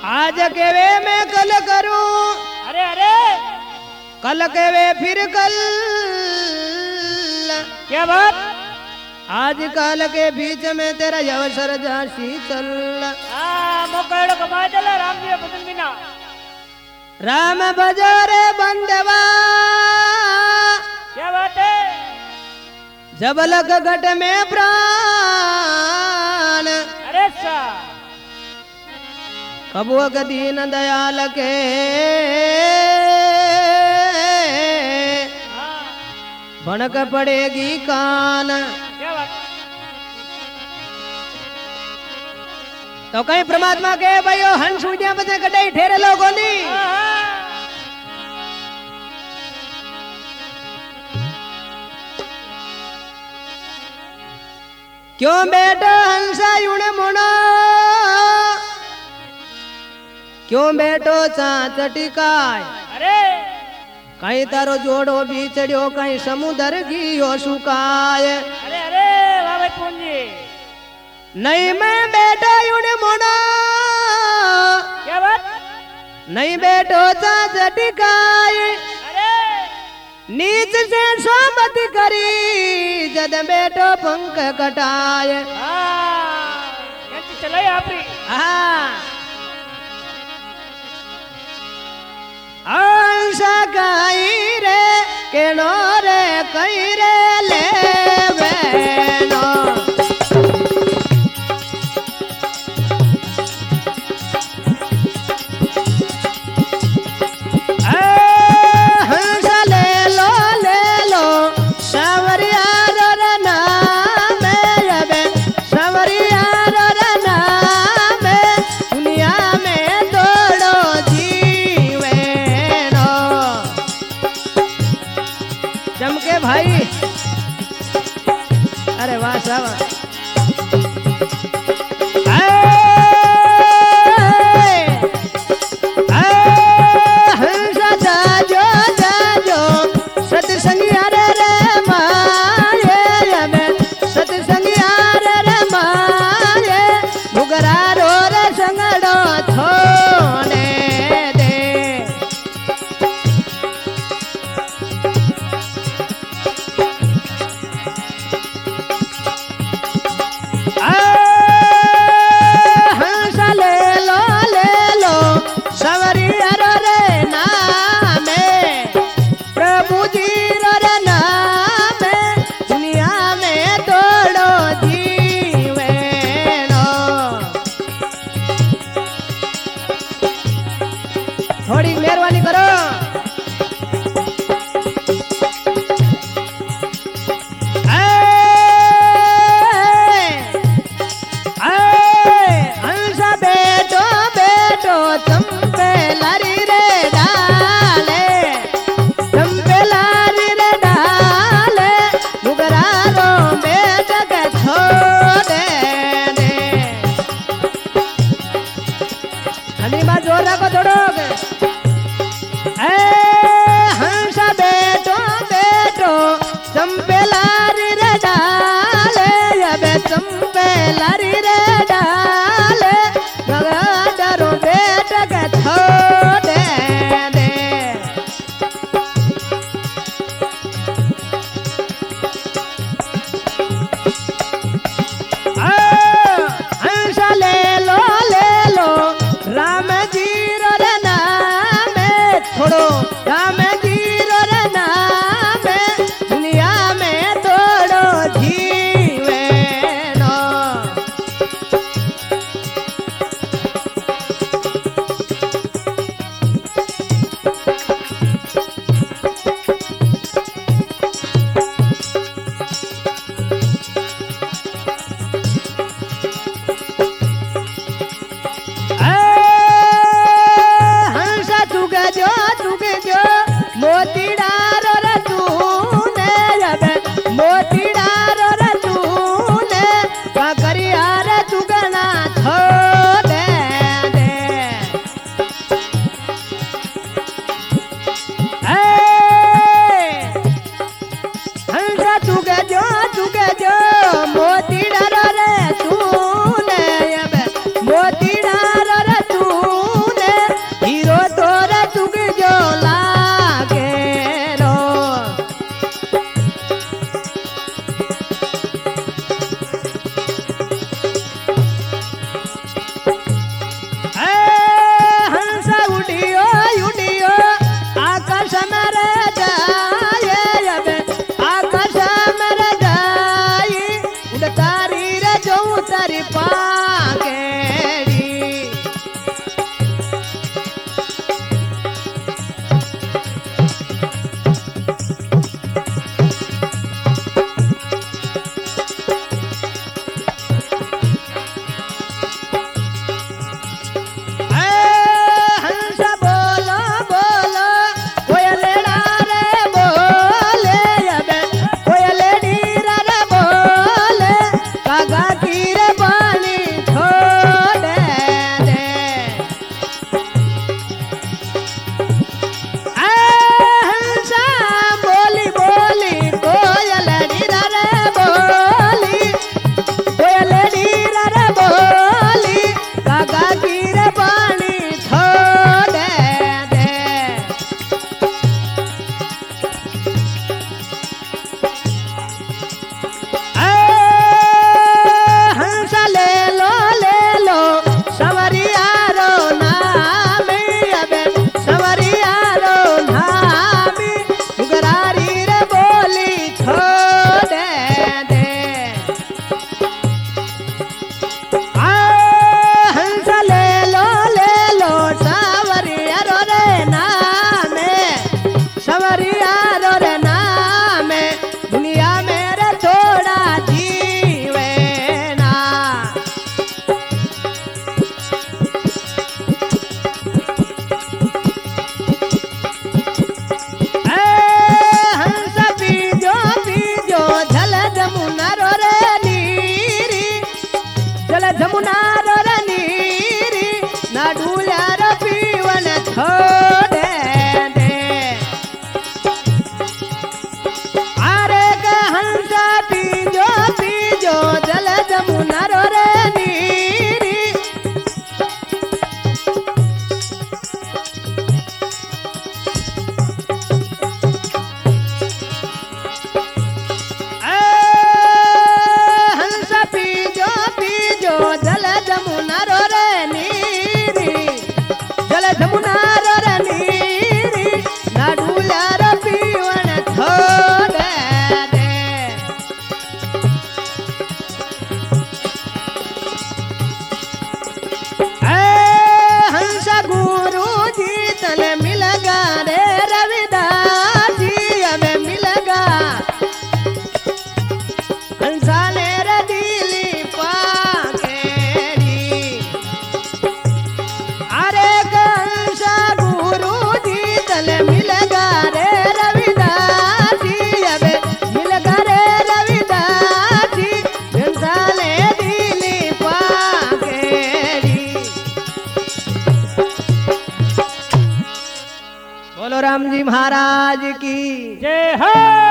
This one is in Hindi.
आज के वे मैं कल करूं, अरे अरे कल के वे फिर कल। क्या बात? आज काल के बीच में तेरा अवसर जासी चल। मोकड़ो कमा चला राम जी बदन बिना। राम बजारे बंदवा, क्या बात है? जब लग घट में प्राण। अरे सा कबो दीन दयाल के भनक पड़ेगी कान। क्या बात? तो कहीं परमात्मा के भाइयों हंस उड़िया बजे कटाई ठेरे लोगों ने क्यों बेटा हंसा यूने मुना, क्यों बेटो चांच टिकाय। अरे कहीं तारो जोड़ो बीचड़ियो, कहीं समुद्र गियो सुकाय। अरे अरे बाबा पूंजी। नहीं मैं बेटा यूने मुना, क्या बात? नहीं बेटो चांच टिकाय। अरे नीच से सोमत करी, जद बेटो पंख कटाय। चलो आपरी आंसा गाई रे के नो रे कई रे ले बेनो। हंसा ले लो सावरिया रे नाम रे, सावरिया रे नाम दुनिया में दौड़ो जीवे नो। चमके भाई, अरे वाह साहब। सत्संगिया रे माये में, सत्संगिया रे माये भुगरा रो रे संगड़ो छोड़े दे। आ जमुना नीरी ना डुल्यार पीवन छोड़े दे अरे ग हंसा पीजो पीजो जल जमुना रे नीरी जल जमुना रे नीरी जल जमुना रे नीरी ना डुल्यार पीवन छोड़े दे हंस गुरु जी तने मिलगा रे रविदास जी अब मिलगा हंसा ने रे दिली पा बोलो राम जी महाराज की जय हो।